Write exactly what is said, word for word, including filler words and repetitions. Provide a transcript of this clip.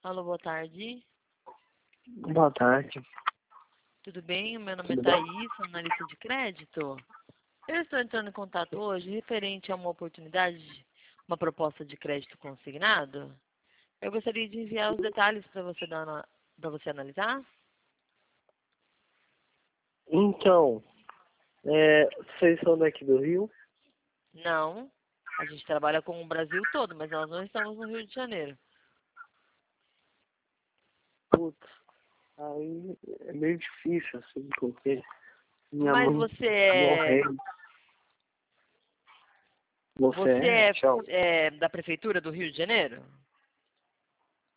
Alô, boa tarde. Boa tarde. Tudo bem? O meu nome Tudo é bem? Thaís, sou analista de crédito. Eu estou entrando em contato hoje referente a uma oportunidade, uma proposta de crédito consignado. Eu gostaria de enviar os detalhes para você dar para você analisar. Então, é, vocês são daqui do Rio? Não, a gente trabalha com o Brasil todo, mas nós não estamos no Rio de Janeiro. Putz, aí é meio difícil, assim, porque minha Mas mãe você tá é, morrendo. Você você é? é, Tchau. é da prefeitura do Rio de Janeiro?